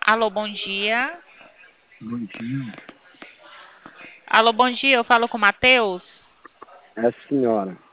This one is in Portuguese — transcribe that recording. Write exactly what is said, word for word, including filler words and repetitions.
Alô, bom dia. Bom dia. Alô, bom dia. Eu falo com o Matheus. É a senhora.